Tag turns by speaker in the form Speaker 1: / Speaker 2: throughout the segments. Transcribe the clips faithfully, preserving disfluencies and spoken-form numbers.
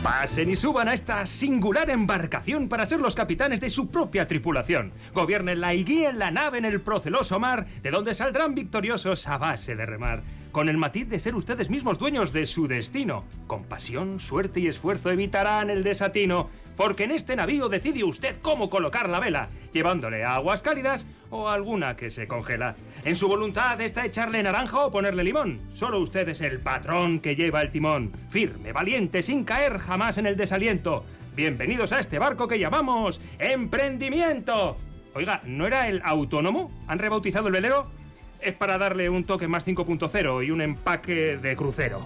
Speaker 1: Pasen y suban a esta singular embarcación para ser los capitanes de su propia tripulación. Gobiernenla y guíen la nave en el proceloso mar, de donde saldrán victoriosos a base de remar, con el matiz de ser ustedes mismos dueños de su destino. Con pasión, suerte y esfuerzo evitarán el desatino, porque en este navío decide usted cómo colocar la vela, llevándole a aguas cálidas o alguna que se congela. En su voluntad está echarle naranja o ponerle limón. Solo usted es el patrón que lleva el timón. Firme, valiente, sin caer jamás en el desaliento. Bienvenidos a este barco que llamamos Emprendimiento. Oiga, ¿no era el Autónomo? ¿Han rebautizado el velero? Es para darle un toque más cinco punto cero y un empaque de crucero.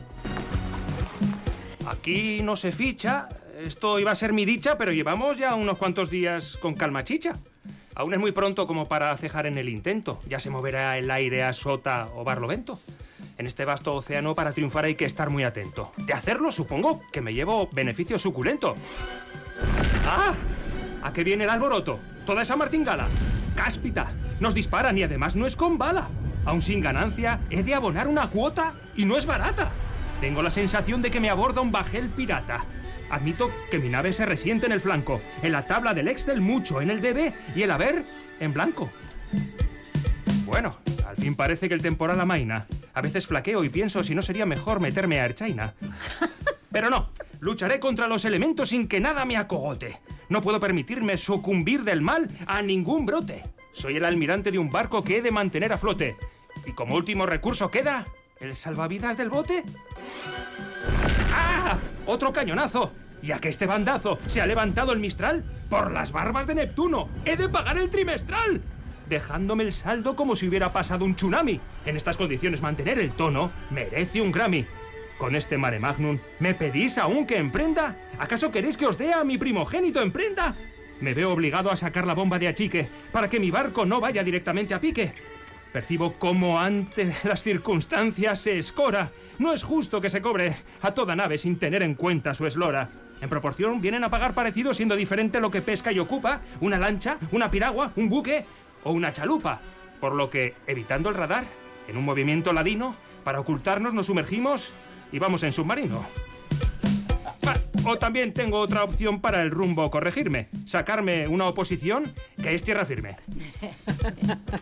Speaker 1: Aquí no se ficha. Esto iba a ser mi dicha, pero llevamos ya unos cuantos días con calma chicha. Aún es muy pronto como para cejar en el intento. Ya se moverá el aire a sota o barlovento. En este vasto océano para triunfar hay que estar muy atento. De hacerlo, supongo que me llevo beneficio suculento. ¡Ah! ¿A qué viene el alboroto? Toda esa martingala. ¡Cáspita! Nos disparan y además no es con bala. Aún sin ganancia, he de abonar una cuota y no es barata. Tengo la sensación de que me aborda un bajel pirata. Admito que mi nave se resiente en el flanco, en la tabla del Excel mucho, en el D B y el haber en blanco. Bueno, al fin parece que el temporal amaina. A veces flaqueo y pienso si no sería mejor meterme a Erchaina. Pero no, lucharé contra los elementos sin que nada me acogote. No puedo permitirme sucumbir del mal a ningún brote. Soy el almirante de un barco que he de mantener a flote. Y como último recurso queda el salvavidas del bote. ¡Ah! ¡Otro cañonazo! Ya que este bandazo se ha levantado el Mistral, por las barbas de Neptuno, he de pagar el trimestral, dejándome el saldo como si hubiera pasado un tsunami. En estas condiciones mantener el tono merece un Grammy. Con este mare magnum, ¿me pedís aún que emprenda? ¿Acaso queréis que os dé a mi primogénito en prenda? Me veo obligado a sacar la bomba de achique para que mi barco no vaya directamente a pique. Percibo cómo ante las circunstancias se escora. No es justo que se cobre a toda nave sin tener en cuenta su eslora. En proporción vienen a pagar parecido siendo diferente lo que pesca y ocupa una lancha, una piragua, un buque o una chalupa. Por lo que, evitando el radar, en un movimiento ladino, para ocultarnos nos sumergimos y vamos en submarino. O también tengo otra opción para el rumbo corregirme. Sacarme una oposición que es tierra firme.